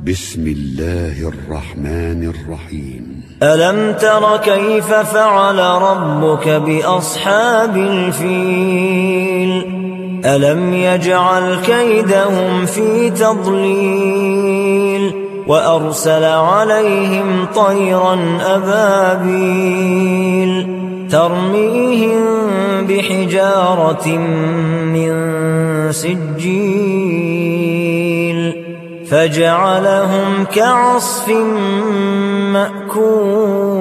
بسم الله الرحمن الرحيم. ألم تر كيف فعل ربك بأصحاب الفيل ألم يجعل كيدهم في تضليل وأرسل عليهم طيرا أبابيل ترميهم بحجارة من سجيل فجعلهم كعصف مأكول.